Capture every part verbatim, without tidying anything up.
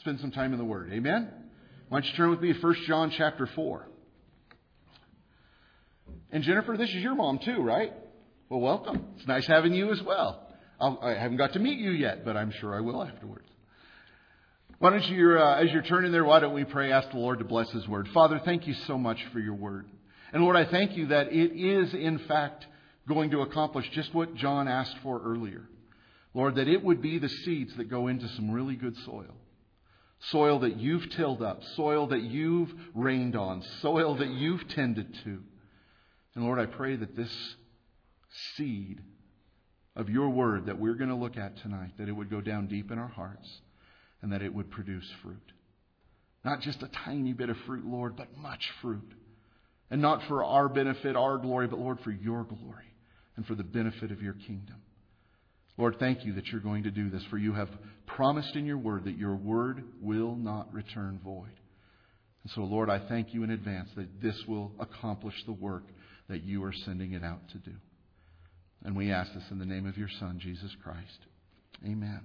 spend some time in the Word. Amen? Why don't you turn with me to First John chapter four. And Jennifer, this is your mom too, right? Well, welcome. It's nice having you as well. I'll, I haven't got to meet you yet, but I'm sure I will afterwards. Why don't you, uh, as you're turning there, why don't we pray, ask the Lord to bless His Word. Father, thank you so much for your Word. And Lord, I thank you that it is, in fact, going to accomplish just what John asked for earlier. Lord, that it would be the seeds that go into some really good soil. Soil that you've tilled up. Soil that you've rained on. Soil that you've tended to. And Lord, I pray that this seed of your Word that we're going to look at tonight, that it would go down deep in our hearts and that it would produce fruit. Not just a tiny bit of fruit, Lord, but much fruit. And not for our benefit, our glory, but Lord, for your glory and for the benefit of your kingdom. Lord, thank you that you're going to do this, for you have promised in your Word that your Word will not return void. And so, Lord, I thank you in advance that this will accomplish the work that you are sending it out to do. And we ask this in the name of your Son, Jesus Christ. Amen.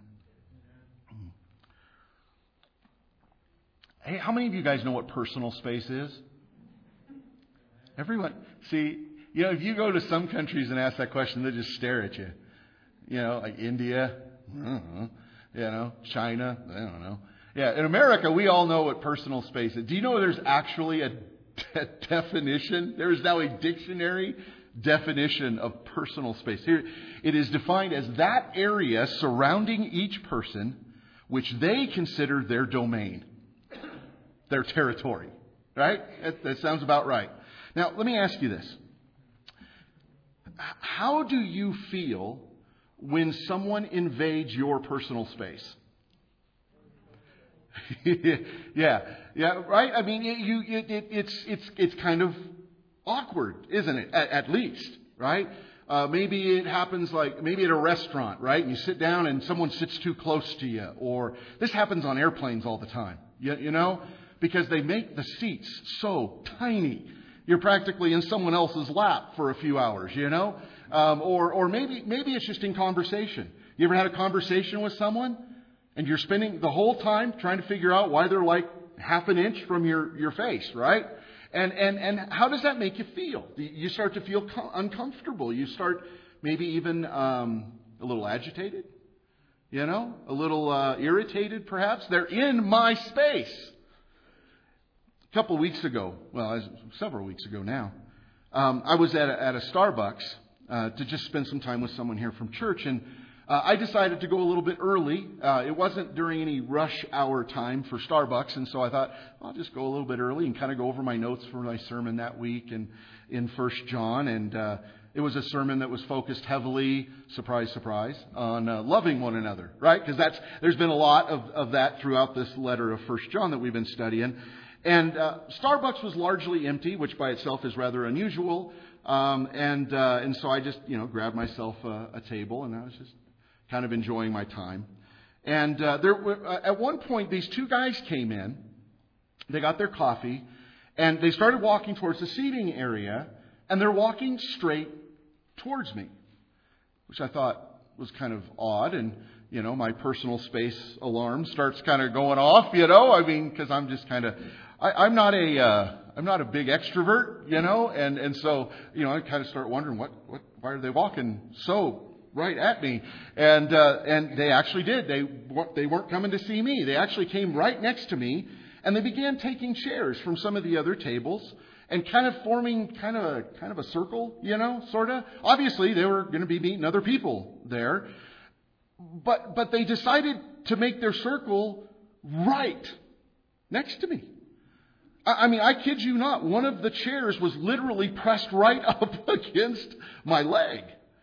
Hey, how many of you guys know what personal space is? Everyone. See, you know, if you go to some countries and ask that question, they just stare at you. You know, like India, I don't know. You know, China, I don't know. Yeah, in America, we all know what personal space is. Do you know there's actually a de- definition? There is now a dictionary definition of personal space. Here, it is defined as that area surrounding each person which they consider their domain, their territory. Right? That, that sounds about right. Now, let me ask you this. How do you feel when someone invades your personal space? yeah, yeah, right? I mean, it, you, it, it, it's it's it's kind of awkward, isn't it? At, at least, right? Uh, maybe it happens like, maybe at a restaurant, right? And you sit down and someone sits too close to you. Or this happens on airplanes all the time, you, you know? Because they make the seats so tiny. You're practically in someone else's lap for a few hours, you know? Um, or or maybe maybe it's just in conversation. You ever had a conversation with someone and you're spending the whole time trying to figure out why they're like half an inch from your, your face, right? And, and and how does that make you feel? You start to feel co- uncomfortable. You start maybe even um, a little agitated, you know, a little uh, irritated perhaps. They're in my space. A couple of weeks ago, well, several weeks ago now, um, I was at a, at a Starbucks uh, to just spend some time with someone here from church, and uh, I decided to go a little bit early. Uh, it wasn't during any rush hour time for Starbucks, and so I thought, I'll just go a little bit early and kind of go over my notes for my sermon that week and in First John, and uh, it was a sermon that was focused heavily, surprise, surprise, on uh, loving one another, right? Because that's there's been a lot of, of that throughout this letter of First John that we've been studying. And uh, Starbucks was largely empty, which by itself is rather unusual. Um, and uh, and so I just, you know, grabbed myself a, a table, and I was just kind of enjoying my time. And uh, there were, uh, at one point, these two guys came in. They got their coffee, and they started walking towards the seating area, and they're walking straight towards me, which I thought was kind of odd. And you know, my personal space alarm starts kind of going off, you know, I mean, because I'm just kind of, I'm not a, uh, I'm not a big extrovert, you know, and, and so, you know, I kind of start wondering what, what, why are they walking so right at me? And, uh, and they actually did. They, they weren't coming to see me. They actually came right next to me, and they began taking chairs from some of the other tables and kind of forming kind of a, kind of a circle, you know, sort of. Obviously, they were going to be meeting other people there. But but they decided to make their circle right next to me. I, I mean, I kid you not. One of the chairs was literally pressed right up against my leg.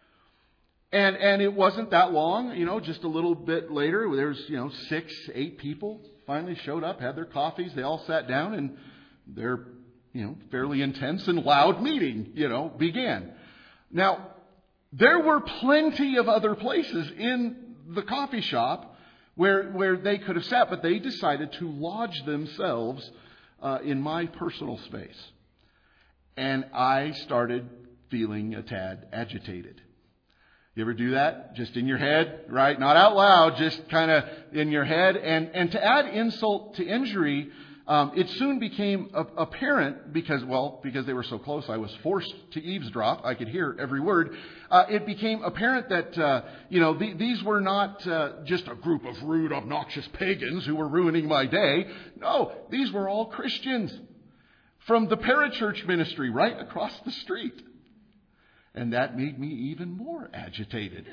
And and it wasn't that long, you know, just a little bit later, there's, you know, six, eight people finally showed up, had their coffees. They all sat down, and their, you know, fairly intense and loud meeting, you know, began. Now, there were plenty of other places in the coffee shop where where they could have sat, but they decided to lodge themselves uh, in my personal space. And I started feeling a tad agitated. You ever do that? Just in your head, right? Not out loud, just kind of in your head. And, and to add insult to injury, um, it soon became a- apparent because, well, because they were so close, I was forced to eavesdrop. I could hear every word. Uh, it became apparent that, uh, you know, the, these were not uh, just a group of rude, obnoxious pagans who were ruining my day. No, these were all Christians from the parachurch ministry right across the street. And that made me even more agitated.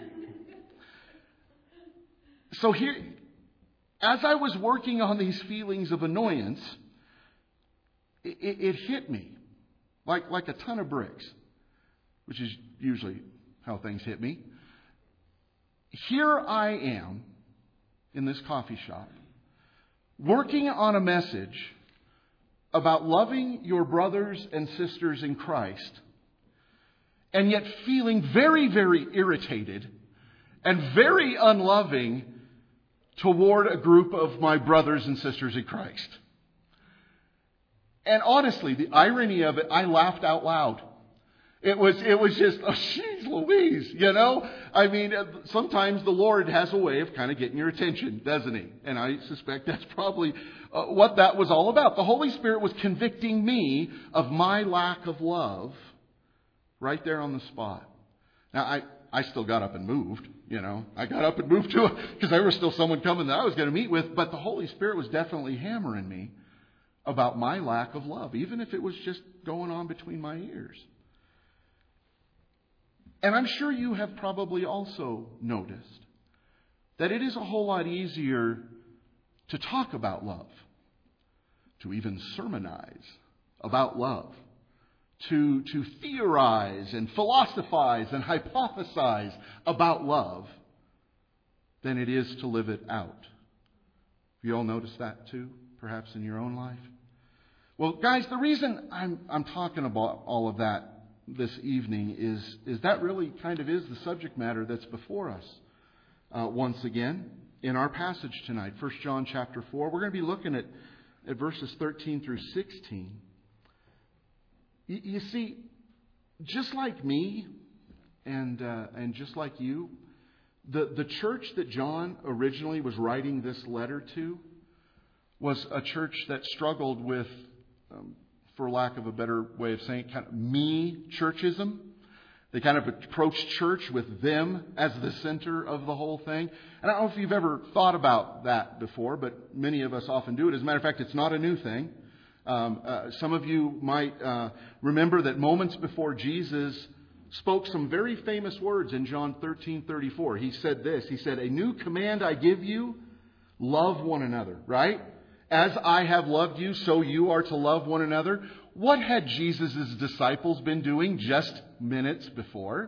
So here, as I was working on these feelings of annoyance, it, it hit me like, like a ton of bricks, which is usually how things hit me. Here I am in this coffee shop, working on a message about loving your brothers and sisters in Christ, and yet feeling very, very irritated and very unloving toward a group of my brothers and sisters in Christ. And honestly, the irony of it, I laughed out loud. It was, it was just, oh, jeez Louise, you know? I mean, sometimes the Lord has a way of kind of getting your attention, doesn't He? And I suspect that's probably uh, what that was all about. The Holy Spirit was convicting me of my lack of love right there on the spot. Now, I, I still got up and moved, you know. I got up and moved to it because there was still someone coming that I was going to meet with. But the Holy Spirit was definitely hammering me about my lack of love, even if it was just going on between my ears. And I'm sure you have probably also noticed that it is a whole lot easier to talk about love, to even sermonize about love, to, to theorize and philosophize and hypothesize about love than it is to live it out. You all notice that too, perhaps in your own life? Well, guys, the reason I'm, I'm talking about all of that this evening is, is that really kind of is the subject matter that's before us uh, once again in our passage tonight, First John chapter four. We're going to be looking at, at verses thirteen through sixteen. You, you see, just like me and uh, and just like you, the, the church that John originally was writing this letter to was a church that struggled with, um, for lack of a better way of saying it, kind of me-churchism. They kind of approached church with them as the center of the whole thing. And I don't know if you've ever thought about that before, but many of us often do it. As a matter of fact, it's not a new thing. Um, uh, some of you might uh, remember that moments before Jesus spoke some very famous words in John thirteen thirty-four. He said this. He said, "A new command I give you, love one another," right? As I have loved you, so you are to love one another. What had Jesus' disciples been doing just minutes before?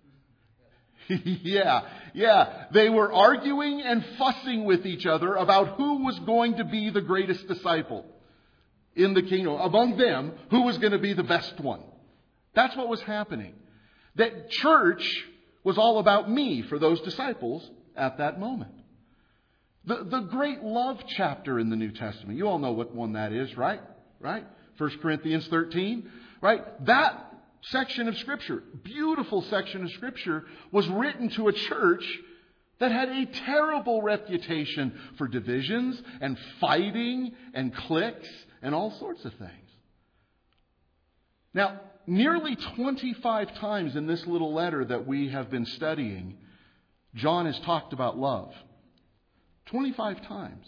yeah, yeah. They were arguing and fussing with each other about who was going to be the greatest disciple in the kingdom. Among them, who was going to be the best one. That's what was happening. That church was all about me for those disciples at that moment. The, the great love chapter in the New Testament. You all know what one that is, right? Right? First Corinthians thirteen, right? That section of Scripture, beautiful section of Scripture, was written to a church that had a terrible reputation for divisions and fighting and cliques and all sorts of things. Now, nearly twenty-five times in this little letter that we have been studying, John has talked about love. twenty-five times.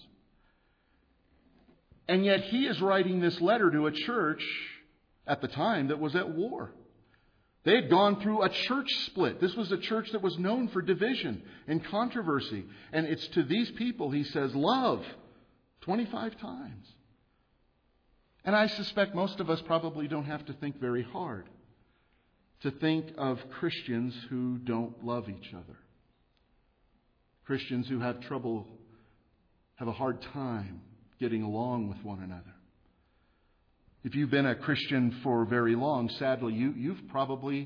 And yet he is writing this letter to a church at the time that was at war. They had gone through a church split. This was a church that was known for division and controversy. And it's to these people he says, love, twenty-five times. And I suspect most of us probably don't have to think very hard to think of Christians who don't love each other. Christians who have trouble, have a hard time getting along with one another. If you've been a Christian for very long, sadly, you, you've probably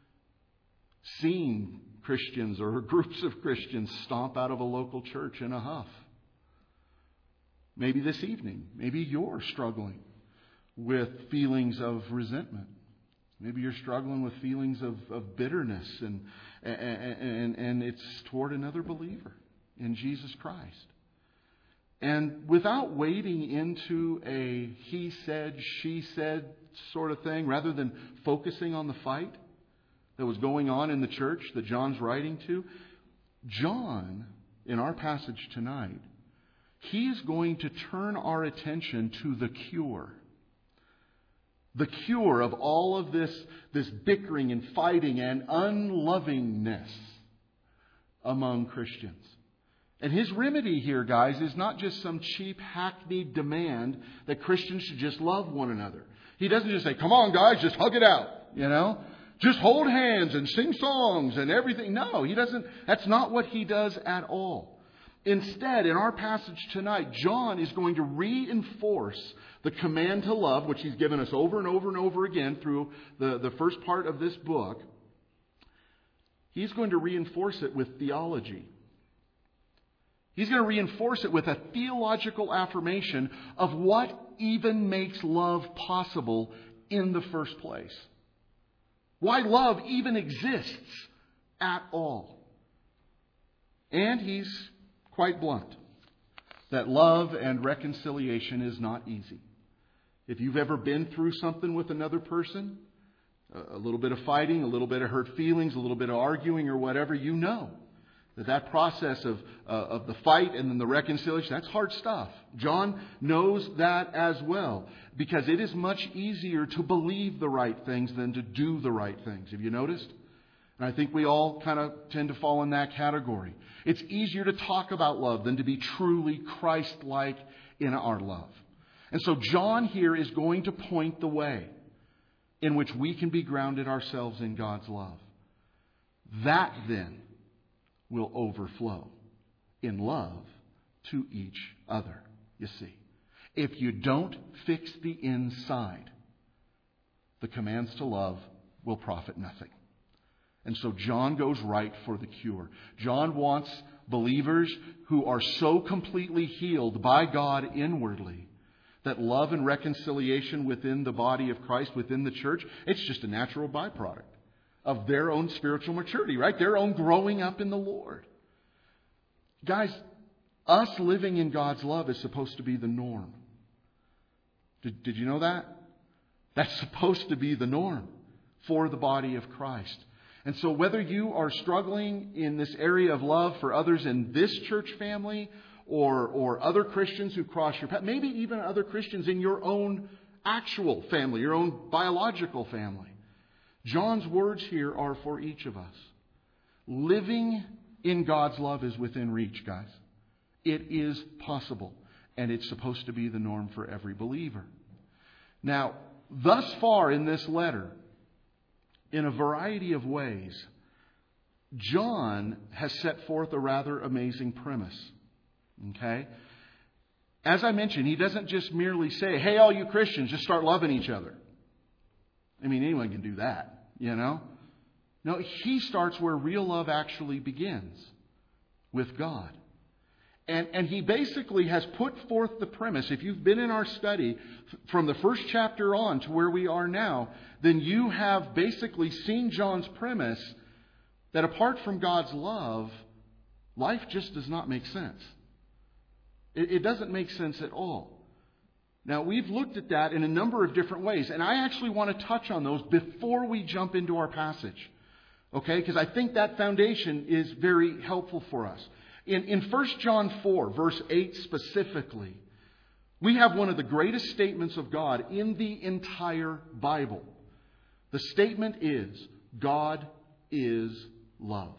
seen Christians or groups of Christians stomp out of a local church in a huff. Maybe this evening, maybe you're struggling with feelings of resentment Maybe you're struggling with feelings of, of bitterness, and, and, and, and it's toward another believer in Jesus Christ. And without wading into a he said, she said sort of thing, rather than focusing on the fight that was going on in the church that John's writing to, John, in our passage tonight, he is going to turn our attention to the cure. The cure of all of this, this bickering and fighting and unlovingness among Christians. And his remedy here, guys, is not just some cheap, hackneyed demand that Christians should just love one another. He doesn't just say, come on, guys, just hug it out, you know. Just hold hands and sing songs and everything. No, he doesn't. That's not what he does at all. Instead, in our passage tonight, John is going to reinforce the command to love, which he's given us over and over and over again through the, the first part of this book. He's going to reinforce it with theology. He's going to reinforce it with a theological affirmation of what even makes love possible in the first place. Why love even exists at all. And he's quite blunt that love and reconciliation is not easy. If you've ever been through something with another person, a little bit of fighting, a little bit of hurt feelings, a little bit of arguing or whatever, you know that that process of, uh, of the fight and then the reconciliation, that's hard stuff. John knows that as well, because it is much easier to believe the right things than to do the right things. Have you noticed? And I think we all kind of tend to fall in that category. It's easier to talk about love than to be truly Christ-like in our love. And so John here is going to point the way in which we can be grounded ourselves in God's love. That then will overflow in love to each other, you see. If you don't fix the inside, the commands to love will profit nothing. And so John goes right for the cure. John wants believers who are so completely healed by God inwardly that love and reconciliation within the body of Christ, within the church, it's just a natural byproduct of their own spiritual maturity, right? Their own growing up in the Lord. Guys, us living in God's love is supposed to be the norm. Did, did you know that? That's supposed to be the norm for the body of Christ. And so whether you are struggling in this area of love for others in this church family or, or other Christians who cross your path, maybe even other Christians in your own actual family, your own biological family, John's words here are for each of us. Living in God's love is within reach, guys. It is possible, and it's supposed to be the norm for every believer. Now, thus far in this letter, in a variety of ways, John has set forth a rather amazing premise. Okay? As I mentioned, he doesn't just merely say, hey, all you Christians, just start loving each other. I mean, anyone can do that, you know? No, he starts where real love actually begins, with God. And, and he basically has put forth the premise. If you've been in our study from the first chapter on to where we are now, then you have basically seen John's premise that apart from God's love, life just does not make sense. It, it doesn't make sense at all. Now, we've looked at that in a number of different ways, and I actually want to touch on those before we jump into our passage. Okay? Because I think that foundation is very helpful for us. In, in First John four, verse eight specifically, we have one of the greatest statements of God in the entire Bible. The statement is, God is love.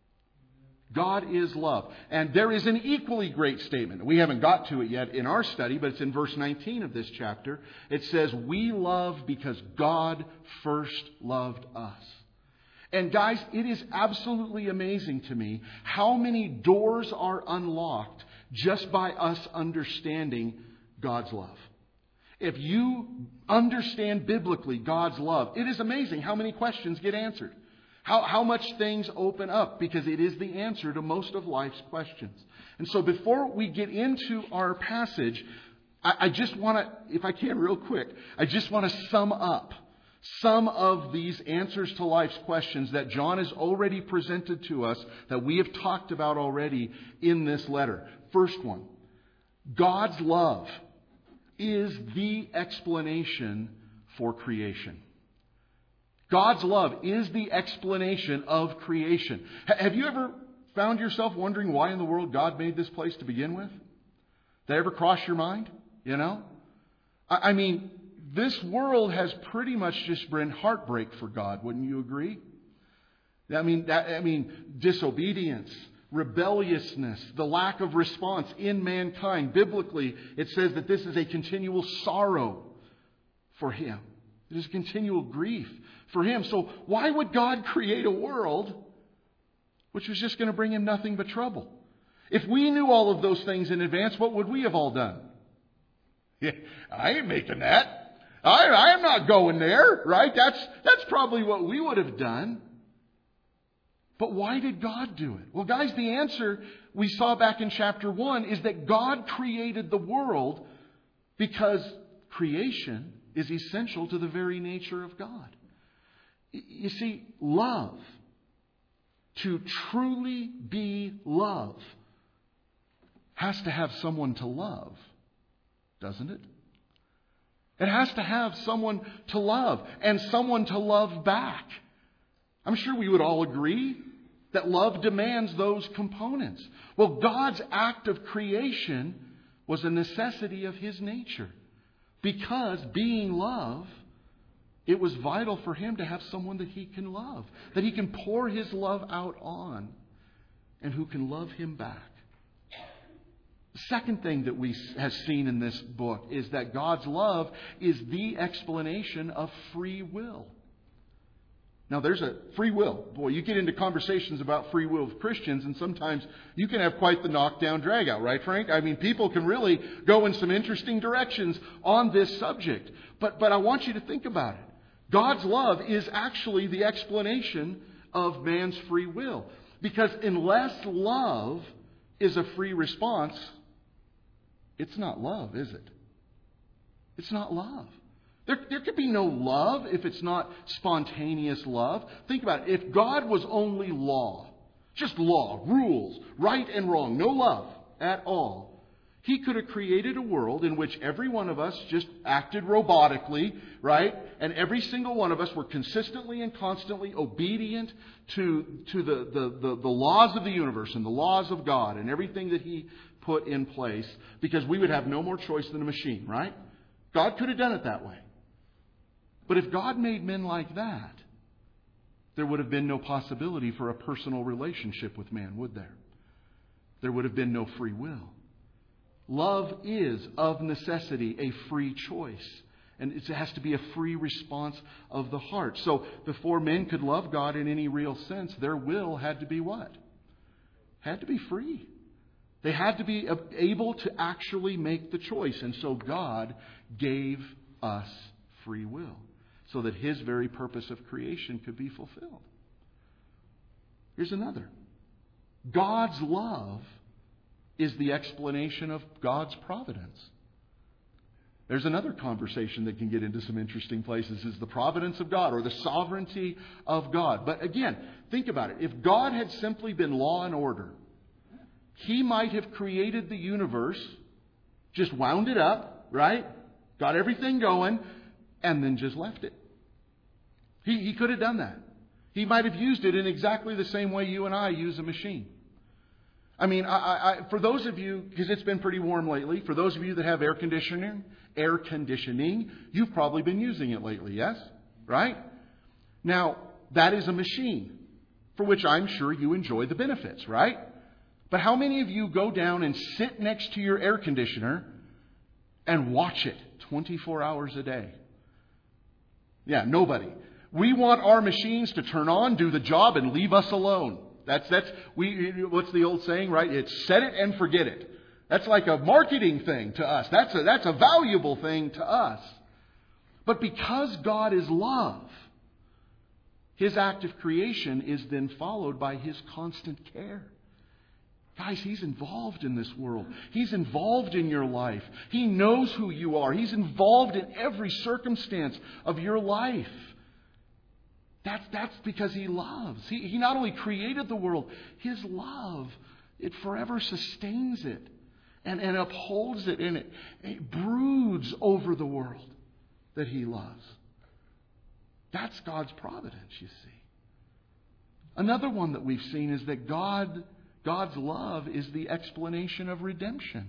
God is love. And there is an equally great statement. We haven't got to it yet in our study, but it's in verse nineteen of this chapter. It says, we love because God first loved us. And guys, it is absolutely amazing to me how many doors are unlocked just by us understanding God's love. If you understand biblically God's love, it is amazing how many questions get answered. How, how much things open up, because it is the answer to most of life's questions. And so before we get into our passage, I, I just want to, if I can real quick, I just want to sum up some of these answers to life's questions that John has already presented to us, that we have talked about already in this letter. First one, God's love is the explanation for creation. God's love is the explanation of creation. Have you ever found yourself wondering why in the world God made this place to begin with? Did that ever cross your mind? You know? I mean, this world has pretty much just been heartbreak for God, wouldn't you agree? I mean, that, I mean, disobedience, rebelliousness, the lack of response in mankind. Biblically, it says that this is a continual sorrow for Him. It is continual grief for Him. So why would God create a world which was just going to bring Him nothing but trouble? If we knew all of those things in advance, what would we have all done? Yeah, I ain't making that. I, I am not going there, right? That's, that's probably what we would have done. But why did God do it? Well, guys, the answer we saw back in chapter one is that God created the world because creation is essential to the very nature of God. You see, love, to truly be love, has to have someone to love, doesn't it? It has to have someone to love and someone to love back. I'm sure we would all agree that love demands those components. Well, God's act of creation was a necessity of His nature. Because being love, it was vital for Him to have someone that He can love, that He can pour His love out on, and who can love Him back. The second thing that we have seen in this book is that God's love is the explanation of free will. Now, there's a free will. Boy, you get into conversations about free will with Christians, and sometimes you can have quite the knockdown drag out, right, Frank? I mean, people can really go in some interesting directions on this subject. But, but I want you to think about it. God's love is actually the explanation of man's free will. Because unless love is a free response, it's not love, is it? It's not love. There, there could be no love if it's not spontaneous love. Think about it. If God was only law, just law, rules, right and wrong, no love at all, He could have created a world in which every one of us just acted robotically, right? And every single one of us were consistently and constantly obedient to, to the, the, the, the laws of the universe and the laws of God and everything that He put in place, because we would have no more choice than a machine, right? God could have done it that way. But if God made men like that, there would have been no possibility for a personal relationship with man, would there? There would have been no free will. Love is, of necessity, a free choice. And it has to be a free response of the heart. So before men could love God in any real sense, their will had to be what? Had to be free. They had to be able to actually make the choice. And so God gave us free will, so that His very purpose of creation could be fulfilled. Here's another. God's love is the explanation of God's providence. There's another conversation that can get into some interesting places, is the providence of God or the sovereignty of God. But again, think about it. If God had simply been law and order, He might have created the universe, just wound it up, right? Got everything going, and then just left it. He, he could have done that. He might have used it in exactly the same way you and I use a machine. I mean, I, I, for those of you, because it's been pretty warm lately, for those of you that have air conditioning, air conditioning, you've probably been using it lately, yes? Right? Now, that is a machine for which I'm sure you enjoy the benefits, right? But how many of you go down and sit next to your air conditioner and watch it twenty-four hours a day? Yeah, nobody. We want our machines to turn on, do the job, and leave us alone. That's, that's, we, what's the old saying, right? It's set it and forget it. That's like a marketing thing to us. That's a, that's a valuable thing to us. But because God is love, His act of creation is then followed by His constant care. Guys, He's involved in this world. He's involved in your life. He knows who you are. He's involved in every circumstance of your life. That's, that's because He loves. He, he not only created the world, His love, it forever sustains it and, and upholds it, and it, it broods over the world that He loves. That's God's providence, you see. Another one that we've seen is that God, God's love is the explanation of redemption.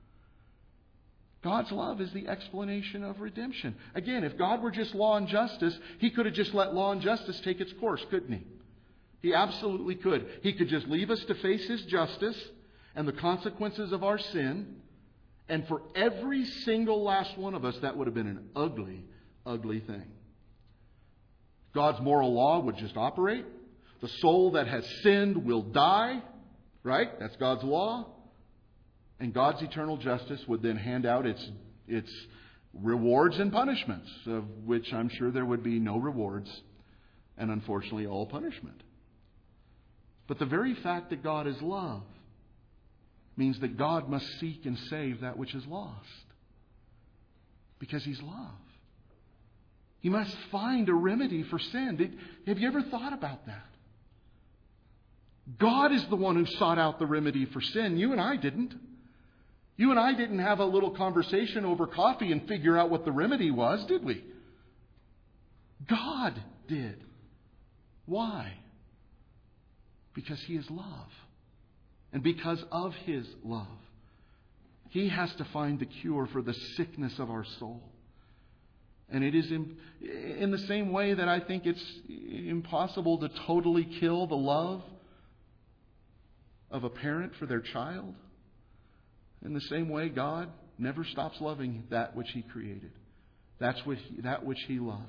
God's love is the explanation of redemption. Again, if God were just law and justice, He could have just let law and justice take its course, couldn't He? He absolutely could. He could just leave us to face His justice and the consequences of our sin. And for every single last one of us, that would have been an ugly, ugly thing. God's moral law would just operate. The soul that has sinned will die. Right? That's God's law. And God's eternal justice would then hand out its, its rewards and punishments, of which I'm sure there would be no rewards and unfortunately all punishment. But the very fact that God is love means that God must seek and save that which is lost. Because He's love. He must find a remedy for sin. Did, have you ever thought about that? God is the one who sought out the remedy for sin. You and I didn't. You and I didn't have a little conversation over coffee and figure out what the remedy was, did we? God did. Why? Because He is love. And because of His love, He has to find the cure for the sickness of our soul. And it is in, in the same way that I think it's impossible to totally kill the love of a parent for their child. In the same way, God never stops loving that which He created. That's what he, that which He loved.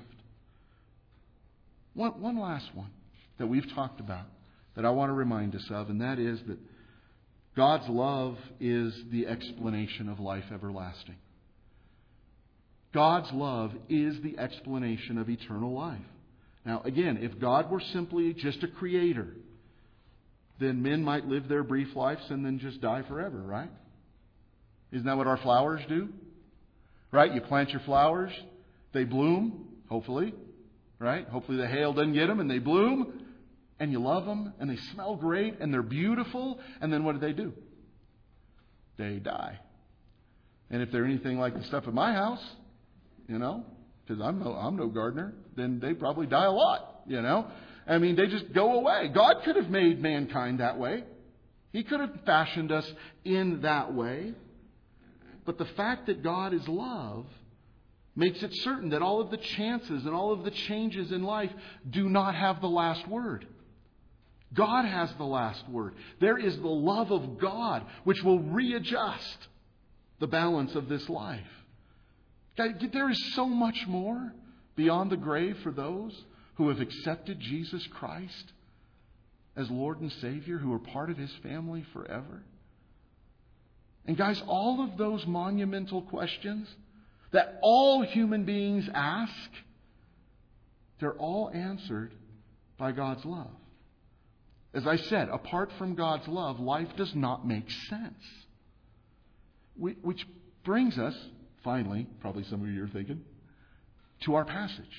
One, one last one that we've talked about that I want to remind us of, and that is that God's love is the explanation of life everlasting. God's love is the explanation of eternal life. Now, again, if God were simply just a creator, then men might live their brief lives and then just die forever, right? Isn't that what our flowers do? Right? You plant your flowers, they bloom, hopefully, right? Hopefully the hail doesn't get them and they bloom, and you love them, and they smell great, and they're beautiful, and then what do they do? They die. And if they're anything like the stuff at my house, you know, because I'm no, I'm no gardener, then they probably die a lot, you know. I mean, they just go away. God could have made mankind that way. He could have fashioned us in that way. But the fact that God is love makes it certain that all of the chances and all of the changes in life do not have the last word. God has the last word. There is the love of God which will readjust the balance of this life. There is so much more beyond the grave for those who have accepted Jesus Christ as Lord and Savior, who are part of His family forever. And guys, all of those monumental questions that all human beings ask, they're all answered by God's love. As I said, apart from God's love, life does not make sense. Which brings us, finally, probably some of you are thinking, to our passage,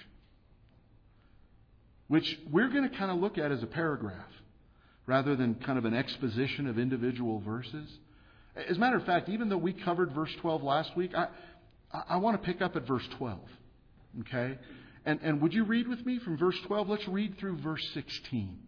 which we're going to kind of look at as a paragraph rather than kind of an exposition of individual verses. As a matter of fact, even though we covered verse twelve last week, I, I want to pick up at verse twelve. Okay? And, and would you read with me from verse twelve? Let's read through verse sixteen.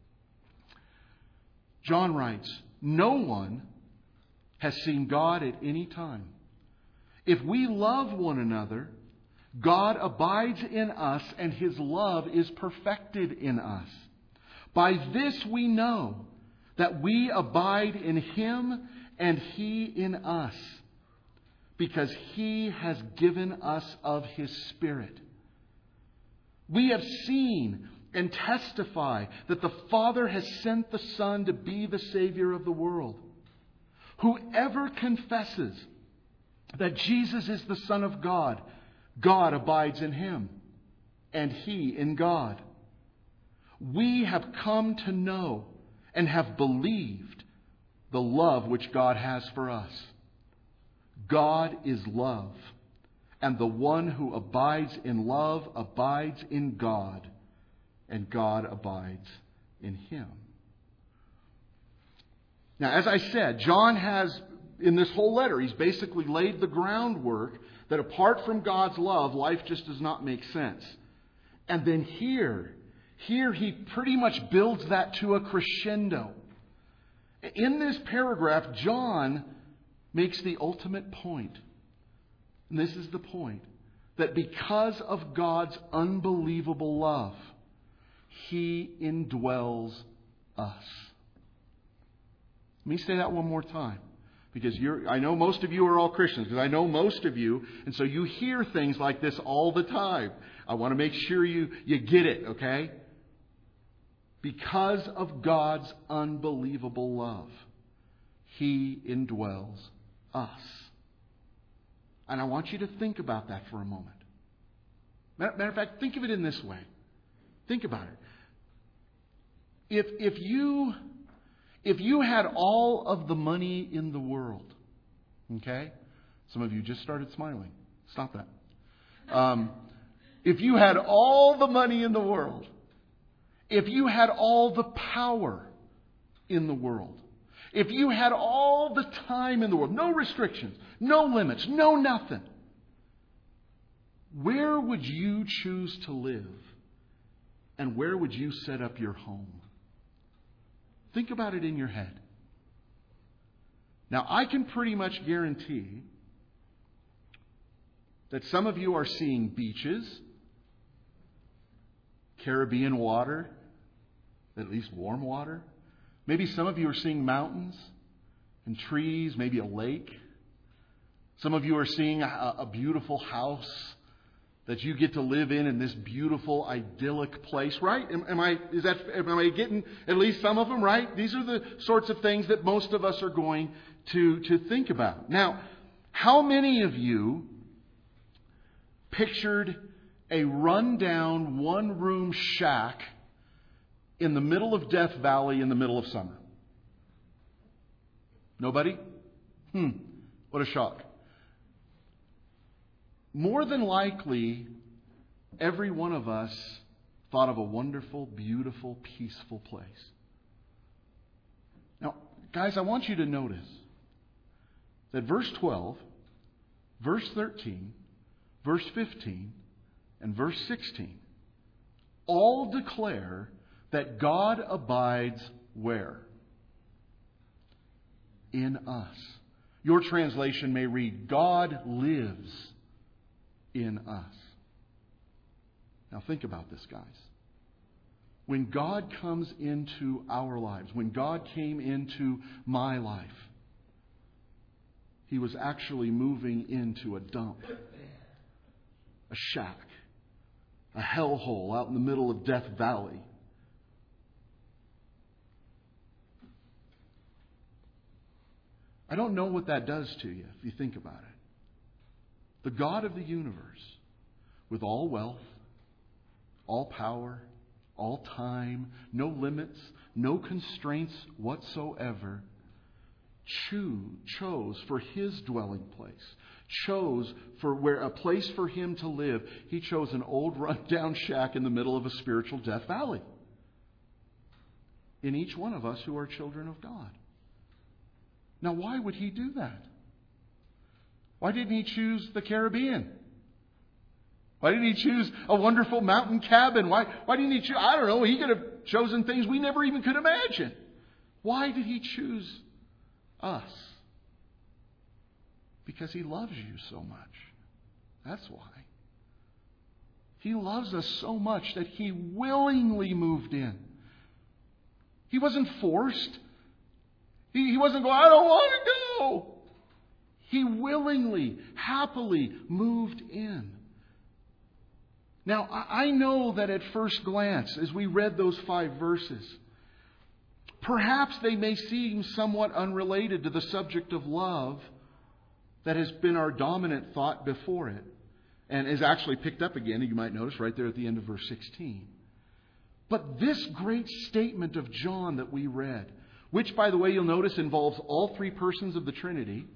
John writes, "No one has seen God at any time. If we love one another, God abides in us and His love is perfected in us. By this we know that we abide in Him and He in us, because He has given us of His Spirit. We have seen and testify that the Father has sent the Son to be the Savior of the world. Whoever confesses that Jesus is the Son of God, God abides in Him, and He in God. We have come to know and have believed the love which God has for us. God is love, and the one who abides in love abides in God, and God abides in him. Now, as I said, John has, in this whole letter, he's basically laid the groundwork that apart from God's love, life just does not make sense. And then here, here he pretty much builds that to a crescendo. In this paragraph, John makes the ultimate point. And this is the point. That because of God's unbelievable love, he indwells us. Let me say that one more time. Because you're, I know most of you are all Christians. Because I know most of you. And so you hear things like this all the time. I want to make sure you, you get it, okay? Because of God's unbelievable love, he indwells us. And I want you to think about that for a moment. Matter of fact, think of it in this way. Think about it. If, if you, if you had all of the money in the world, okay? Some of you just started smiling. Stop that. Um, if you had all the money in the world, if you had all the power in the world, if you had all the time in the world, no restrictions, no limits, no nothing, where would you choose to live? And where would you set up your home? Think about it in your head. Now, I can pretty much guarantee that some of you are seeing beaches, Caribbean water, at least warm water. Maybe some of you are seeing mountains and trees, maybe a lake. Some of you are seeing a, a beautiful house that you get to live in in this beautiful, idyllic place, right? Am, am I is that am I getting at least some of them right? These are the sorts of things that most of us are going to, to think about. Now, how many of you pictured a rundown one-room shack in the middle of Death Valley in the middle of summer? Nobody? Hmm. What a shock. More than likely, every one of us thought of a wonderful, beautiful, peaceful place. Now, guys, I want you to notice that verse twelve, verse thirteen, verse fifteen, and verse sixteen all declare that God abides where? In us. Your translation may read, God lives in us. Now think about this, guys. When God comes into our lives, when God came into my life, he was actually moving into a dump, a shack, a hellhole out in the middle of Death Valley. I don't know what that does to you if you think about it. The God of the universe, with all wealth, all power, all time, no limits, no constraints whatsoever, cho- chose for his dwelling place, chose for where a place for him to live. He chose an old rundown shack in the middle of a spiritual Death Valley. In each one of us who are children of God. Now, why would he do that? Why didn't he choose the Caribbean? Why didn't he choose a wonderful mountain cabin? Why, why didn't he choose? I don't know. He could have chosen things we never even could imagine. Why did he choose us? Because he loves you so much. That's why. He loves us so much that he willingly moved in. He wasn't forced. He, he wasn't going, I don't want to go. He willingly, happily moved in. Now, I know that at first glance, as we read those five verses, perhaps they may seem somewhat unrelated to the subject of love that has been our dominant thought before it, and is actually picked up again, you might notice, right there at the end of verse sixteen. But this great statement of John that we read, which, by the way, you'll notice involves all three persons of the Trinity,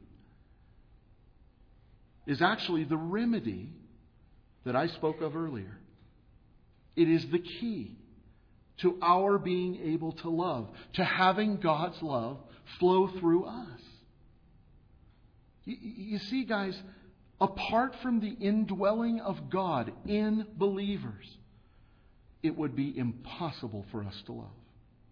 is actually the remedy that I spoke of earlier. It is the key to our being able to love, to having God's love flow through us. You, you see, guys, apart from the indwelling of God in believers, it would be impossible for us to love.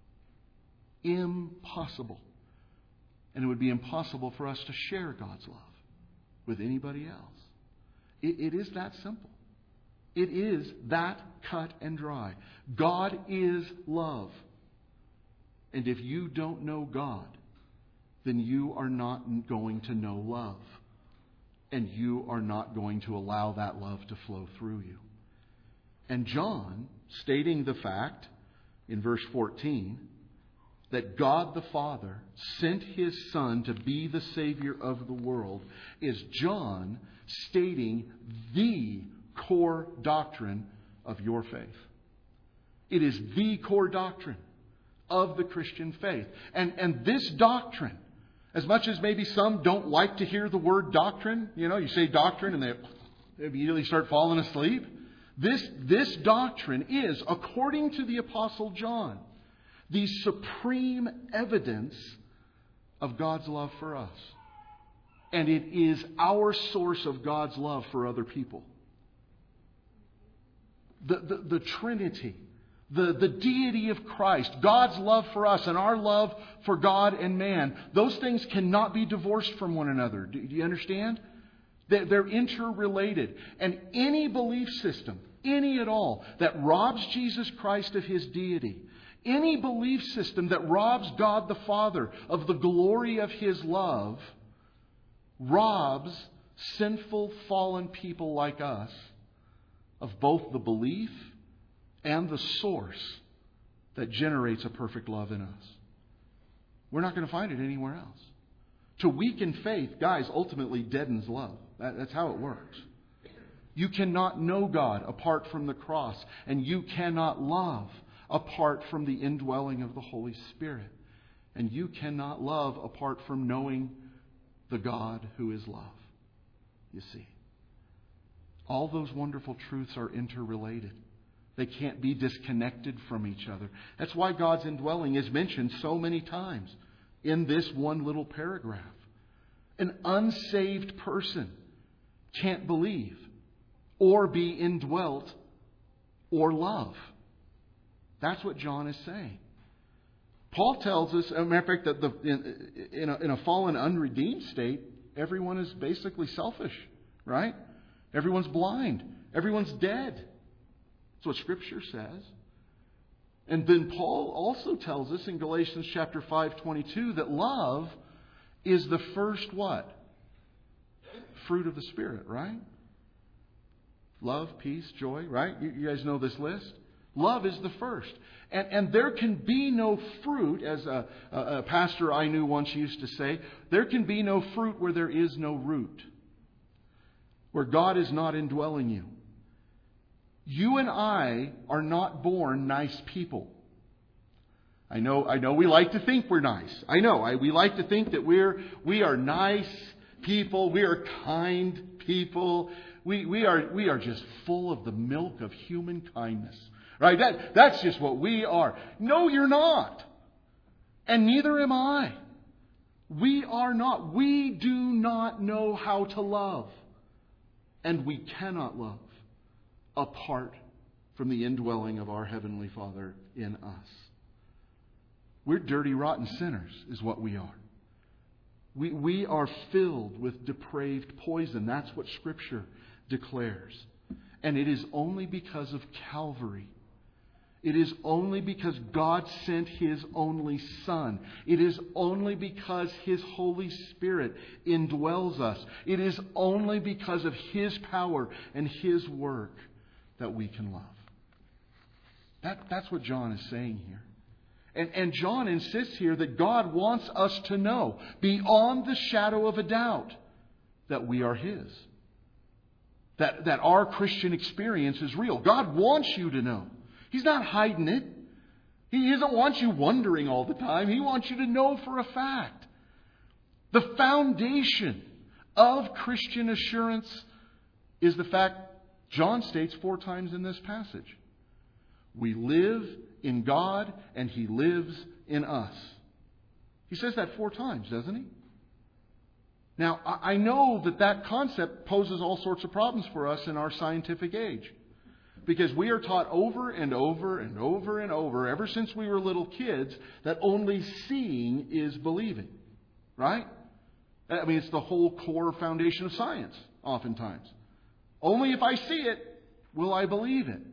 Impossible. And it would be impossible for us to share God's love with anybody else. It, it is that simple. It is that cut and dry. God is love. And if you don't know God, then you are not going to know love. And you are not going to allow that love to flow through you. And John, stating the fact in verse fourteen, that God the Father sent His Son to be the Savior of the world, is John stating the core doctrine of your faith. It is the core doctrine of the Christian faith. And, and this doctrine, as much as maybe some don't like to hear the word doctrine, you know, you say doctrine and they, they immediately start falling asleep. This, this doctrine is, according to the Apostle John, the supreme evidence of God's love for us. And it is our source of God's love for other people. The, the, the Trinity, the, the deity of Christ, God's love for us and our love for God and man, those things cannot be divorced from one another. Do, do you understand? They're, they're interrelated. And any belief system, any at all, that robs Jesus Christ of His deity, any belief system that robs God the Father of the glory of His love, robs sinful, fallen people like us of both the belief and the source that generates a perfect love in us. We're not going to find it anywhere else. To weaken faith, guys, ultimately deadens love. That, that's how it works. You cannot know God apart from the cross, and you cannot love apart from the indwelling of the Holy Spirit. And you cannot love apart from knowing the God who is love. You see. All those wonderful truths are interrelated. They can't be disconnected from each other. That's why God's indwelling is mentioned so many times in this one little paragraph. An unsaved person can't believe or be indwelt or love. That's what John is saying. Paul tells us, as a matter of fact, that the, in, in, a, in a fallen, unredeemed state, everyone is basically selfish, right? Everyone's blind. Everyone's dead. That's what Scripture says. And then Paul also tells us in Galatians chapter five twenty-two that love is the first what? Fruit of the Spirit, right? Love, peace, joy, right? You, you guys know this list. Love is the first. And, and there can be no fruit, as a, a, a pastor I knew once used to say, there can be no fruit where there is no root. Where God is not indwelling you. You and I are not born nice people. I know, I know we like to think we're nice. I know, I, we like to think that we're, we are nice people. We are kind people. We, we are, we are just full of the milk of human kindness. Right? That, that's just what we are. No, you're not. And neither am I. We are not. We do not know how to love. And we cannot love apart from the indwelling of our Heavenly Father in us. We're dirty, rotten sinners is what we are. We, we are filled with depraved poison. That's what Scripture declares. And it is only because of Calvary. It is only because God sent His only Son. It is only because His Holy Spirit indwells us. It is only because of His power and His work that we can love. That, that's what John is saying here. And, and John insists here that God wants us to know, beyond the shadow of a doubt, that we are His. That, that our Christian experience is real. God wants you to know. He's not hiding it. He doesn't want you wondering all the time. He wants you to know for a fact. The foundation of Christian assurance is the fact John states four times in this passage. We live in God and He lives in us. He says that four times, doesn't he? Now, I know that that concept poses all sorts of problems for us in our scientific age. Because we are taught over and over and over and over, ever since we were little kids, that only seeing is believing. Right? I mean, it's the whole core foundation of science, oftentimes. Only if I see it will I believe it.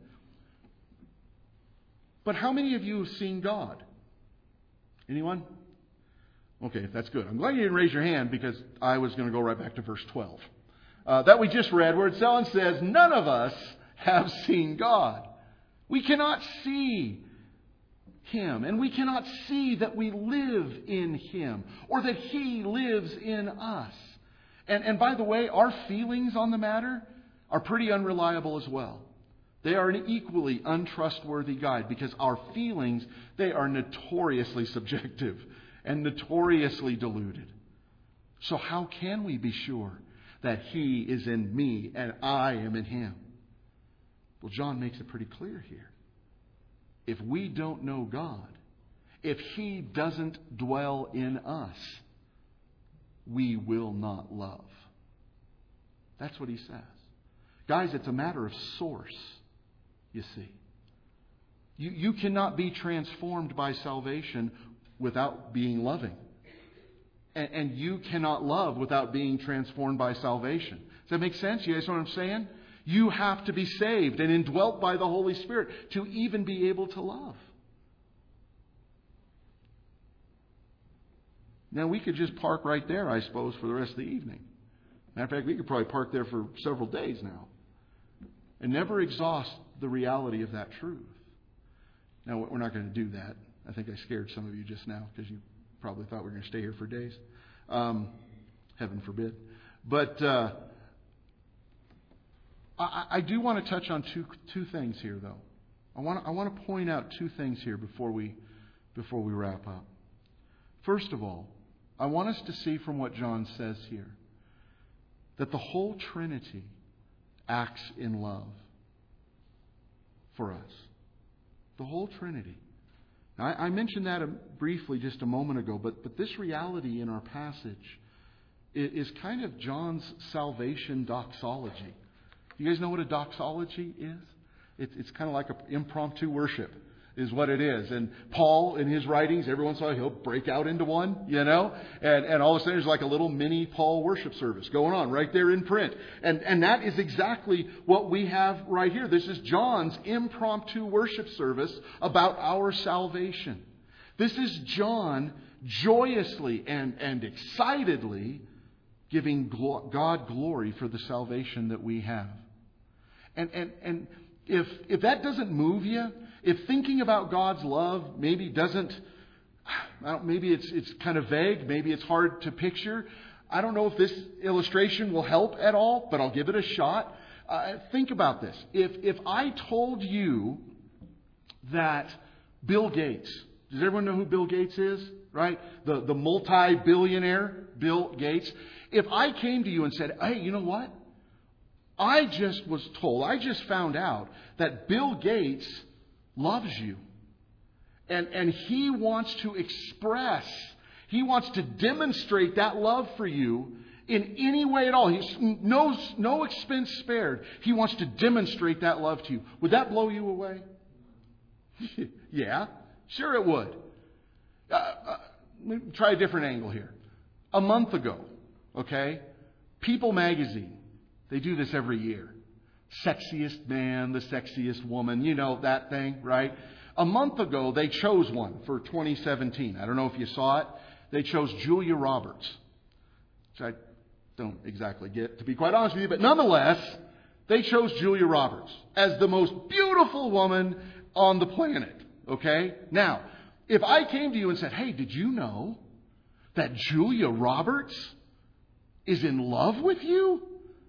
But how many of you have seen God? Anyone? Okay, that's good. I'm glad you didn't raise your hand because I was going to go right back to verse twelve. Uh, that we just read, where it says, none of us have seen God. We cannot see Him, and we cannot see that we live in Him, or that He lives in us. And, and by the way, our feelings on the matter are pretty unreliable as well. They are an equally untrustworthy guide, because our feelings, they are notoriously subjective and notoriously deluded. So how can we be sure that He is in me and I am in Him? Well, John makes it pretty clear here. If we don't know God, if He doesn't dwell in us, we will not love. That's what he says. Guys, it's a matter of source, you see. You, you cannot be transformed by salvation without being loving. And, and you cannot love without being transformed by salvation. Does that make sense? You guys know what I'm saying? You have to be saved and indwelt by the Holy Spirit to even be able to love. Now, we could just park right there, I suppose, for the rest of the evening. Matter of fact, we could probably park there for several days now and never exhaust the reality of that truth. Now, we're not going to do that. I think I scared some of you just now because you probably thought we were going to stay here for days. Um, heaven forbid. But uh, I, I do want to touch on two two things here, though. I want to, I want to point out two things here before we before we wrap up. First of all, I want us to see from what John says here that the whole Trinity acts in love for us. The whole Trinity. Now, I, I mentioned that briefly just a moment ago, but, but this reality in our passage is, is kind of John's salvation doxology. You guys know what a doxology is? It's, it's kind of like an impromptu worship is what it is. And Paul, in his writings, every once in a while he'll break out into one, you know, and, and all of a sudden there's like a little mini Paul worship service going on right there in print. And, and that is exactly what we have right here. This is John's impromptu worship service about our salvation. This is John joyously and, and excitedly giving God glory for the salvation that we have. And, and, and if, if that doesn't move you, if thinking about God's love maybe doesn't, maybe it's it's kind of vague, maybe it's hard to picture. I don't know if this illustration will help at all, but I'll give it a shot. Uh, think about this. If if I told you that Bill Gates, does everyone know who Bill Gates is? Right? The, the multi-billionaire Bill Gates. If I came to you and said, hey, you know what? I just was told, I just found out that Bill Gates loves you. And, and he wants to express, he wants to demonstrate that love for you in any way at all. He's no, no expense spared. He wants to demonstrate that love to you. Would that blow you away? Yeah, sure it would. Uh, uh, let me try a different angle here. A month ago, okay, People magazine, they do this every year. Sexiest man, the sexiest woman, you know that thing, right? A month ago, they chose one for twenty seventeen. I don't know if you saw it. They chose Julia Roberts, which I don't exactly get, to be quite honest with you. But nonetheless, they chose Julia Roberts as the most beautiful woman on the planet, okay? Now, if I came to you and said, hey, did you know that Julia Roberts is in love with you?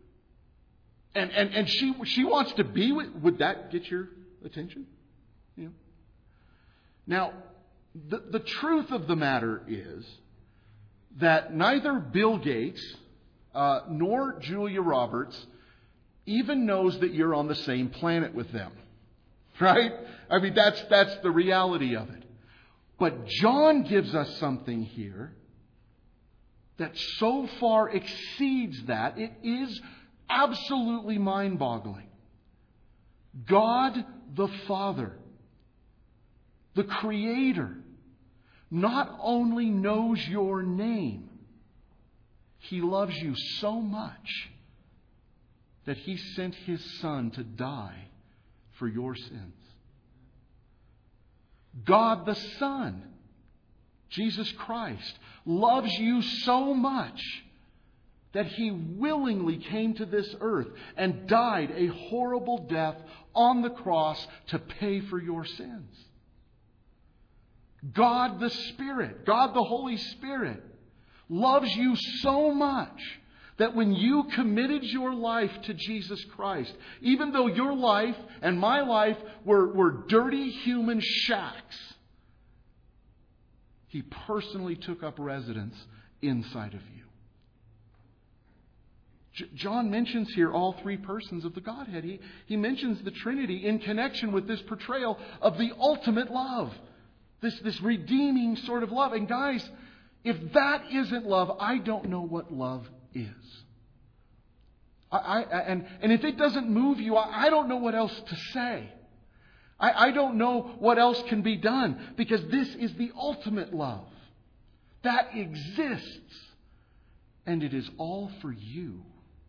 And, and and she she wants to be with... Would that get your attention? You know? Now, the, the truth of the matter is that neither Bill Gates uh, nor Julia Roberts even knows that you're on the same planet with them. Right? I mean, that's that's the reality of it. But John gives us something here that so far exceeds that, it is absolutely mind-boggling. God the Father, the Creator, not only knows your name, He loves you so much that He sent His Son to die for your sins. God the Son, Jesus Christ, loves you so much that He willingly came to this earth and died a horrible death on the cross to pay for your sins. God the Spirit, God the Holy Spirit, loves you so much that when you committed your life to Jesus Christ, even though your life and my life were, were dirty human shacks, He personally took up residence inside of you. J- John mentions here all three persons of the Godhead. He, he mentions the Trinity in connection with this portrayal of the ultimate love. This, this redeeming sort of love. And guys, if that isn't love, I don't know what love is. I, I, and, and if it doesn't move you, I, I don't know what else to say. I, I don't know what else can be done, because this is the ultimate love that exists, and it is all for you.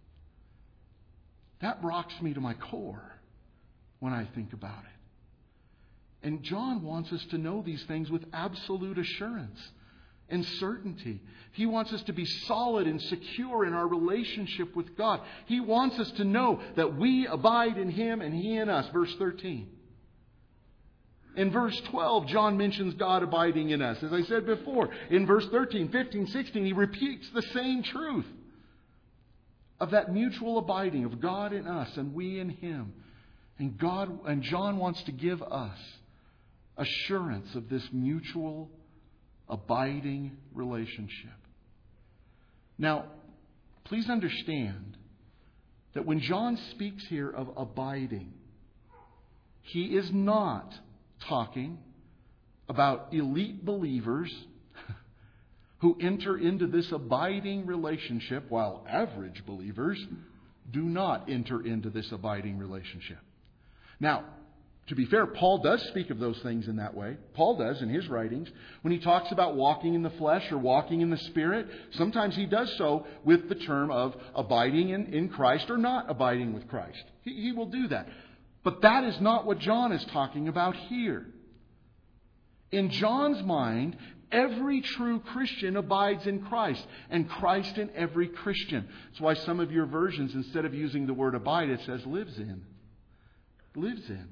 That rocks me to my core when I think about it. And John wants us to know these things with absolute assurance and certainty. He wants us to be solid and secure in our relationship with God. He wants us to know that we abide in Him and He in us. Verse thirteen. In verse twelve, John mentions God abiding in us. As I said before, in verse thirteen, fifteen, sixteen, he repeats the same truth of that mutual abiding of God in us and we in Him. And God and John wants to give us assurance of this mutual abiding relationship. Now, please understand that when John speaks here of abiding, he is not talking about elite believers who enter into this abiding relationship while average believers do not enter into this abiding relationship. Now, to be fair, Paul does speak of those things in that way. Paul does in his writings. When he talks about walking in the flesh or walking in the Spirit, sometimes he does so with the term of abiding in, in Christ or not abiding with Christ. He, he will do that. But that is not what John is talking about here. In John's mind, every true Christian abides in Christ, and Christ in every Christian. That's why some of your versions, instead of using the word abide, it says lives in. Lives in.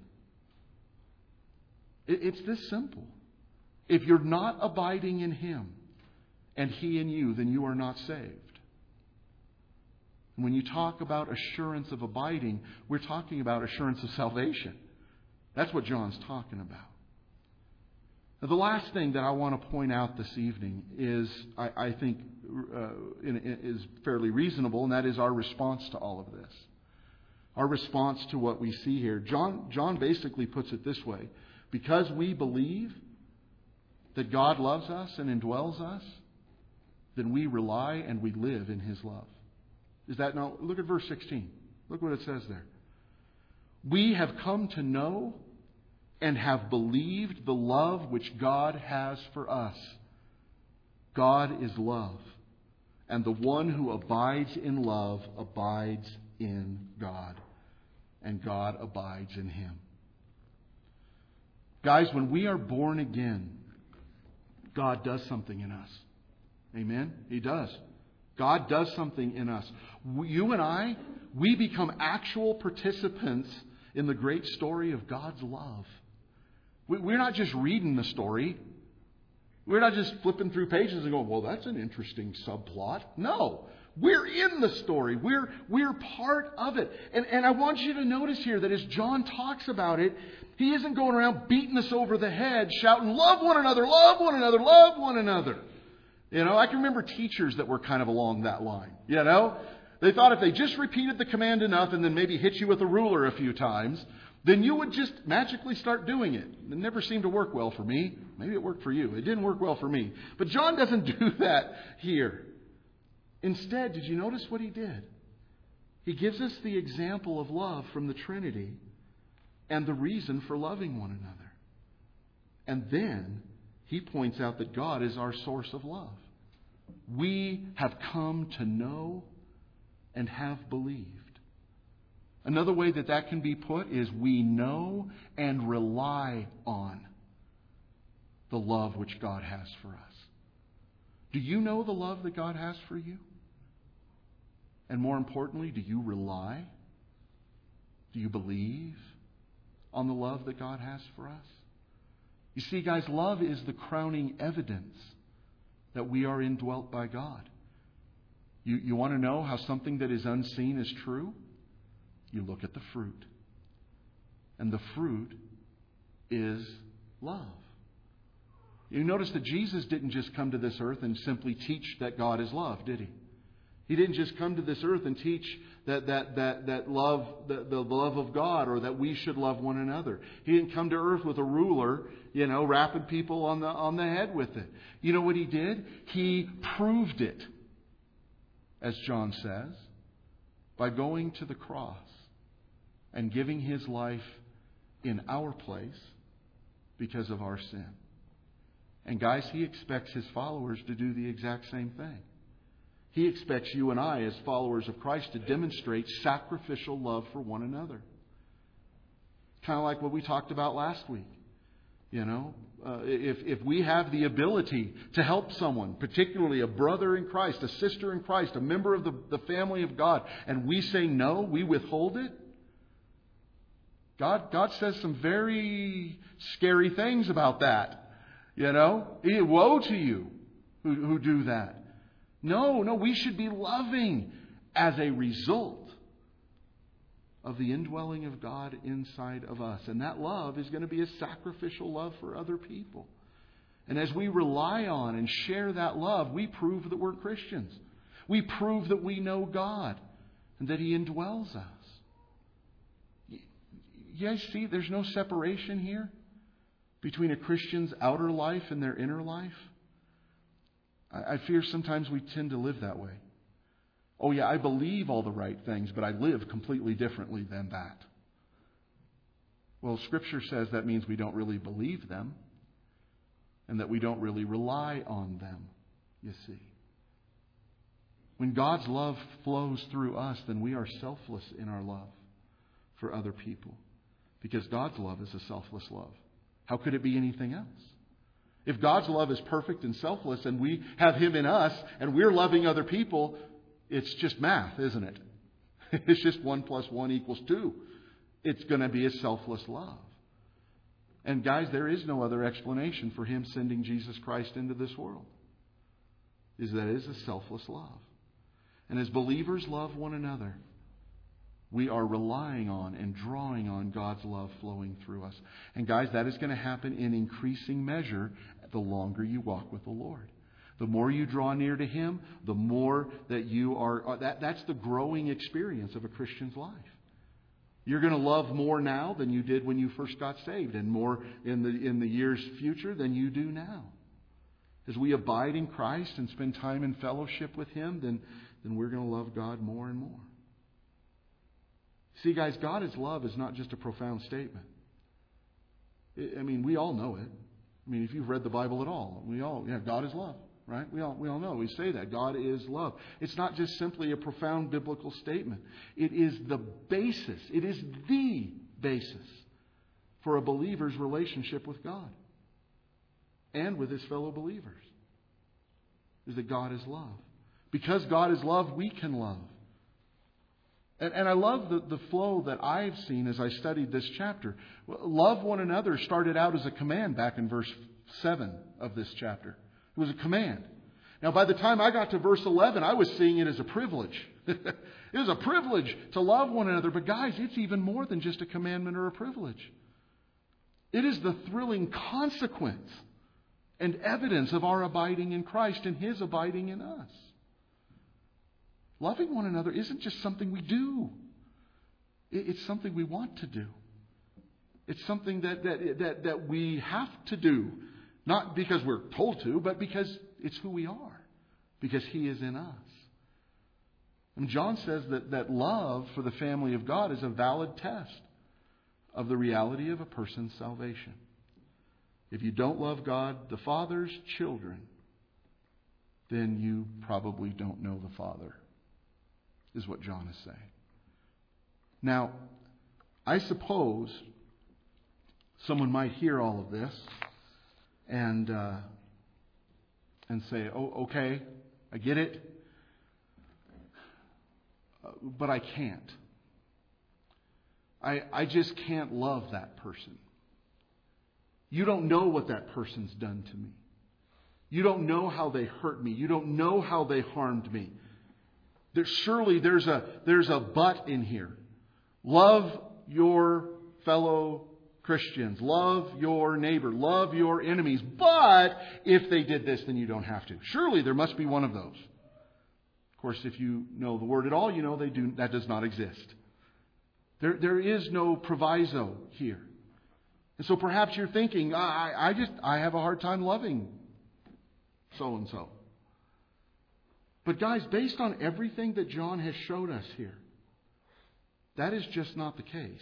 It's this simple. If you're not abiding in Him and He in you, then you are not saved. And when you talk about assurance of abiding, we're talking about assurance of salvation. That's what John's talking about. Now, the last thing that I want to point out this evening is, I, I think, uh, in, in, is fairly reasonable, and that is our response to all of this. Our response to what we see here. John, John basically puts it this way. Because we believe that God loves us and indwells us, then we rely and we live in His love. Is that now? Look at verse sixteen. Look what it says there. We have come to know and have believed the love which God has for us. God is love, and the one who abides in love abides in God, and God abides in him. Guys, when we are born again, God does something in us. Amen? He does. God does something in us. You and I, we become actual participants in the great story of God's love. We're not just reading the story. We're not just flipping through pages and going, well, that's an interesting subplot. No. We're in the story. We're, we're part of it. And, and I want you to notice here that as John talks about it, he isn't going around beating us over the head, shouting, love one another, love one another, love one another. You know, I can remember teachers that were kind of along that line. You know, they thought if they just repeated the command enough and then maybe hit you with a ruler a few times, then you would just magically start doing it. It never seemed to work well for me. Maybe it worked for you. It didn't work well for me. But John doesn't do that here. Instead, did you notice what he did? He gives us the example of love from the Trinity and the reason for loving one another. And then he points out that God is our source of love. We have come to know and have believed. Another way that that can be put is we know and rely on the love which God has for us. Do you know the love that God has for you? And more importantly, do you rely? Do you believe on the love that God has for us? You see, guys, love is the crowning evidence that we are indwelt by God. You, you want to know how something that is unseen is true? You look at the fruit. And the fruit is love. You notice that Jesus didn't just come to this earth and simply teach that God is love, did he? He didn't just come to this earth and teach that that that that love, the, the love of God, or that we should love one another. He didn't come to earth with a ruler, you know, rapping people on the on the head with it. You know what he did? He proved it, as John says, by going to the cross and giving his life in our place because of our sin. And guys, he expects his followers to do the exact same thing. He expects you and I, as followers of Christ, to demonstrate sacrificial love for one another. Kind of like what we talked about last week. You know, uh, if, if we have the ability to help someone, particularly a brother in Christ, a sister in Christ, a member of the, the family of God, and we say no, we withhold it, God, God says some very scary things about that. You know, woe to you who, who do that. No, no, we should be loving as a result of the indwelling of God inside of us. And that love is going to be a sacrificial love for other people. And as we rely on and share that love, we prove that we're Christians. We prove that we know God and that He indwells us. You guys see, there's no separation here between a Christian's outer life and their inner life. I fear sometimes we tend to live that way. Oh yeah, I believe all the right things, but I live completely differently than that. Well, Scripture says that means we don't really believe them and that we don't really rely on them, you see. When God's love flows through us, then we are selfless in our love for other people. Because God's love is a selfless love. How could it be anything else? If God's love is perfect and selfless and we have Him in us and we're loving other people, it's just math, isn't it? It's just one plus one equals two. It's going to be a selfless love. And guys, there is no other explanation for Him sending Jesus Christ into this world. Is that it is a selfless love. And as believers love one another, we are relying on and drawing on God's love flowing through us. And guys, that is going to happen in increasing measure the longer you walk with the Lord. The more you draw near to Him, the more that you are... That, that's the growing experience of a Christian's life. You're going to love more now than you did when you first got saved, and more in the, in the years future than you do now. As we abide in Christ and spend time in fellowship with Him, then, then we're going to love God more and more. See, guys, God is love is not just a profound statement. I mean, we all know it. I mean, if you've read the Bible at all, we all, yeah, God is love, right? We all, we all know. We say that. God is love. It's not just simply a profound biblical statement. It is the basis. It is the basis for a believer's relationship with God and with his fellow believers, is that God is love. Because God is love, we can love. And, and I love the, the flow that I've seen as I studied this chapter. Love one another started out as a command back in verse seven of this chapter. It was a command. Now, by the time I got to verse eleven, I was seeing it as a privilege. It is a privilege to love one another. But guys, it's even more than just a commandment or a privilege. It is the thrilling consequence and evidence of our abiding in Christ and His abiding in us. Loving one another isn't just something we do. It's something we want to do. It's something that, that, that, that we have to do. Not because we're told to, but because it's who we are. Because He is in us. And John says that, that love for the family of God is a valid test of the reality of a person's salvation. If you don't love God, the Father's children, then you probably don't know the Father, is what John is saying. Now, I suppose someone might hear all of this and uh, and say, "Oh, okay, I get it, uh, but I can't. I I just can't love that person. You don't know what that person's done to me. You don't know how they hurt me. You don't know how they harmed me. There, surely there's a there's a but in here. Love your fellow Christians. Love your neighbor. Love your enemies. But if they did this, then you don't have to. Surely there must be one of those. Of course, if you know the word at all, you know they do that does not exist. There there is no proviso here. And so perhaps you're thinking, I, I just I have a hard time loving so and so. But guys, based on everything that John has showed us here, that is just not the case.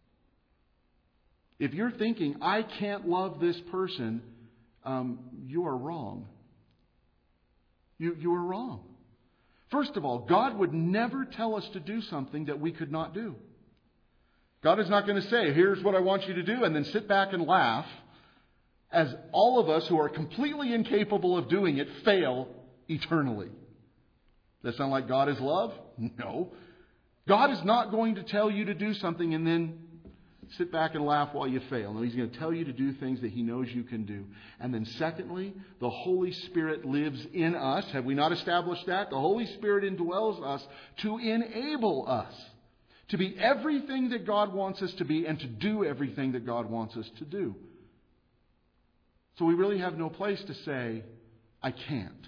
If you're thinking, I can't love this person, um, you are wrong. You, you are wrong. First of all, God would never tell us to do something that we could not do. God is not going to say, here's what I want you to do, and then sit back and laugh as all of us who are completely incapable of doing it fail eternally. Does that sound like God is love? No. God is not going to tell you to do something and then sit back and laugh while you fail. No, He's going to tell you to do things that He knows you can do. And then secondly, the Holy Spirit lives in us. Have we not established that? The Holy Spirit indwells us to enable us to be everything that God wants us to be and to do everything that God wants us to do. So we really have no place to say, I can't.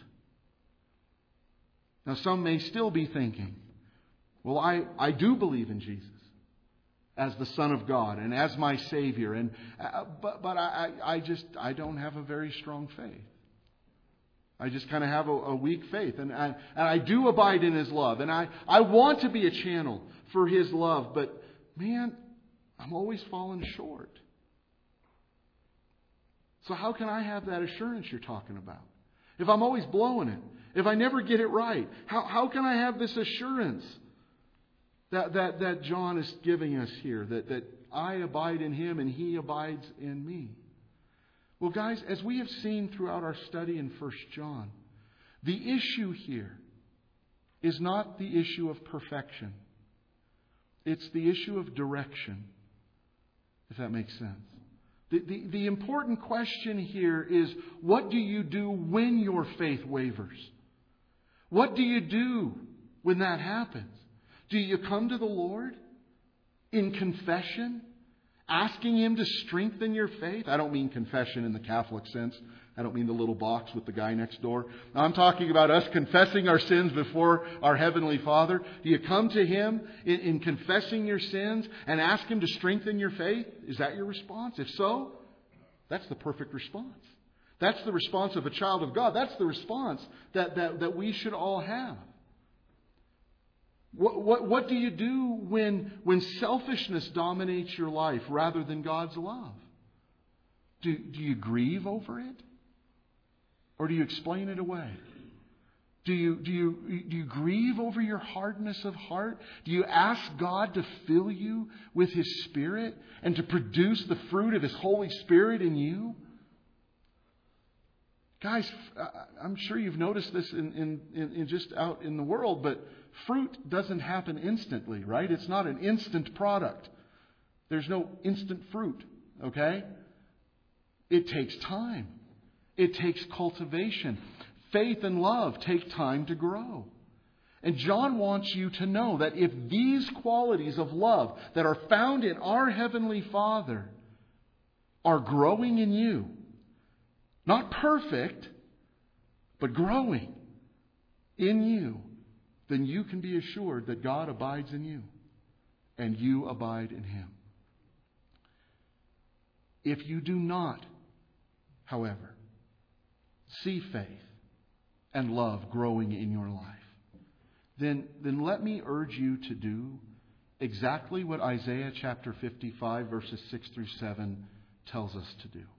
Now some may still be thinking, well, I, I do believe in Jesus as the Son of God and as my Savior, and uh, but but I, I just I don't have a very strong faith. I just kind of have a, a weak faith, and I, and I do abide in His love, and I, I want to be a channel for His love, but man, I'm always falling short. So how can I have that assurance you're talking about? If I'm always blowing it, if I never get it right, how how can I have this assurance that that that John is giving us here, that that I abide in Him and He abides in me? Well, guys, as we have seen throughout our study in First John, the issue here is not the issue of perfection. It's the issue of direction, if that makes sense. The, the, the important question here is, what do you do when your faith wavers? What do you do when that happens? Do you come to the Lord in confession, asking Him to strengthen your faith? I don't mean confession in the Catholic sense. I don't mean the little box with the guy next door. I'm talking about us confessing our sins before our Heavenly Father. Do you come to Him in, in confessing your sins and ask Him to strengthen your faith? Is that your response? If so, that's the perfect response. That's the response of a child of God. That's the response that, that, that we should all have. What, what, what do you do when, when selfishness dominates your life rather than God's love? Do, do you grieve over it? Or do you explain it away? Do you, do you, do you grieve over your hardness of heart? Do you ask God to fill you with His Spirit and to produce the fruit of His Holy Spirit in you? Guys, I'm sure you've noticed this in, in, in just out in the world, but fruit doesn't happen instantly, right? It's not an instant product. There's no instant fruit, okay? It takes time. It takes cultivation. faith and love take time to grow. And John wants you to know that if these qualities of love that are found in our Heavenly Father are growing in you, not perfect, but growing in you, then you can be assured that God abides in you and you abide in Him. If you do not, however, see faith and love growing in your life, then, then let me urge you to do exactly what Isaiah chapter fifty-five, verses six through seven tells us to do.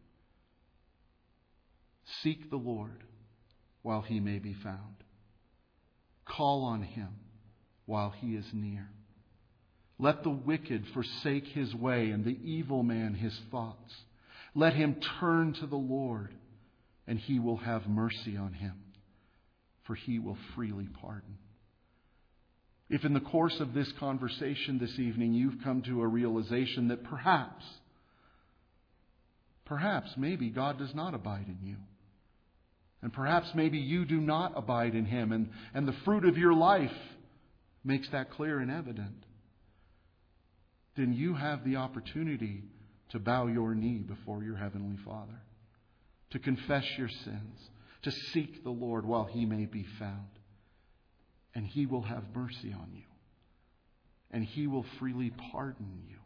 Seek the Lord while He may be found. Call on Him while He is near. Let the wicked forsake his way and the evil man his thoughts. Let him turn to the Lord, and He will have mercy on him, for He will freely pardon. If in the course of this conversation this evening you've come to a realization that perhaps, perhaps maybe God does not abide in you, and perhaps maybe you do not abide in Him, and, and the fruit of your life makes that clear and evident, then you have the opportunity to bow your knee before your Heavenly Father, to confess your sins, to seek the Lord while He may be found. And He will have mercy on you. And He will freely pardon you.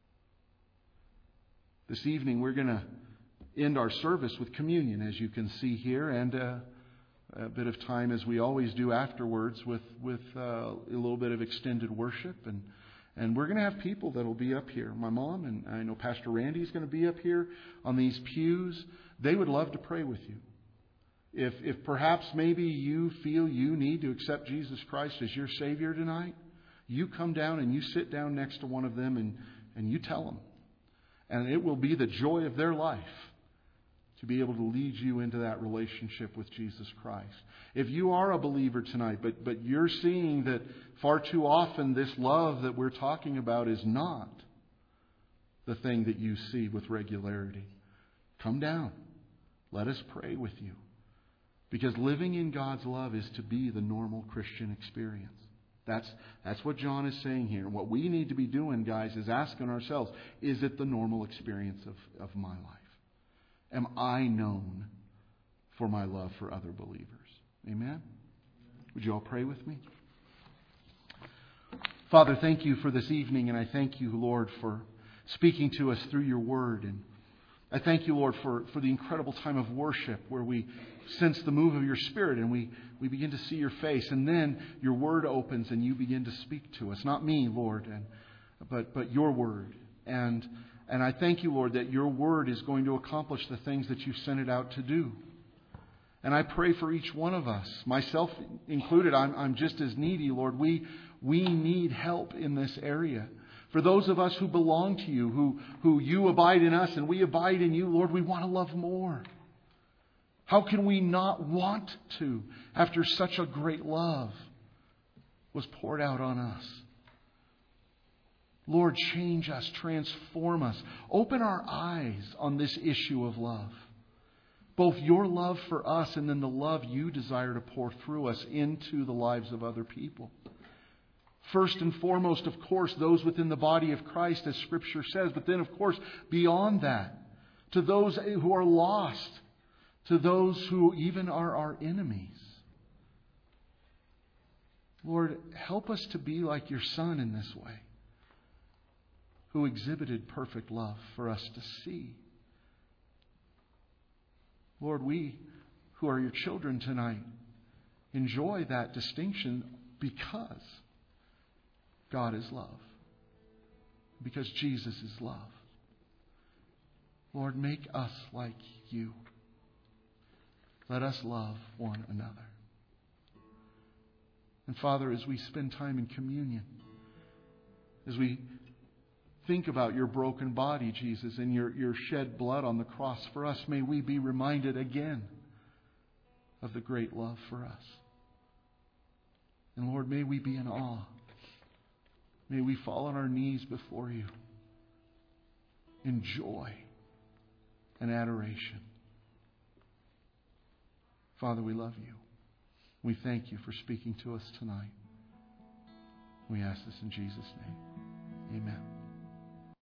This evening we're going to end our service with communion, as you can see here, and uh, a bit of time, as we always do afterwards, with, with uh, a little bit of extended worship. And And we're going to have people that will be up here. My mom, and I know Pastor Randy is going to be up here on these pews. They would love to pray with you. If, if perhaps maybe you feel you need to accept Jesus Christ as your Savior tonight, you come down and you sit down next to one of them and, and you tell them. And it will be the joy of their life to be able to lead you into that relationship with Jesus Christ. If you are a believer tonight, but, but you're seeing that far too often this love that we're talking about is not the thing that you see with regularity, come down. Let us pray with you. Because living in God's love is to be the normal Christian experience. That's, that's what John is saying here. And what we need to be doing, guys, is asking ourselves, is it the normal experience of, of my life? Am I known for my love for other believers? Amen? Would you all pray with me? Father, thank you for this evening, and I thank you, Lord, for speaking to us through your word. And I thank you, Lord, for, for the incredible time of worship where we sense the move of your Spirit and we, we begin to see your face. And then your word opens and you begin to speak to us. Not me, Lord, and, but, but your word. And, and I thank you, Lord, that your word is going to accomplish the things that you've sent it out to do. And I pray for each one of us, myself included. I'm, I'm just as needy, Lord. We, we need help in this area. For those of us who belong to you, who, who you abide in us and we abide in you, Lord, we want to love more. How can we not want to after such a great love was poured out on us? Lord, change us, transform us. Open our eyes on this issue of love. Both your love for us and then the love you desire to pour through us into the lives of other people. First and foremost, of course, those within the body of Christ, as Scripture says. But then, of course, beyond that, to those who are lost, to those who even are our enemies. Lord, help us to be like your Son in this way, who exhibited perfect love for us to see. Lord, we who are your children tonight enjoy that distinction because God is love. Because Jesus is love. Lord, make us like you. Let us love one another. And Father, as we spend time in communion, as we think about your broken body, Jesus, and your, your shed blood on the cross for us, may we be reminded again of the great love for us. And Lord, may we be in awe. May we fall on our knees before you in joy and adoration. Father, we love you. We thank you for speaking to us tonight. We ask this in Jesus' name. Amen.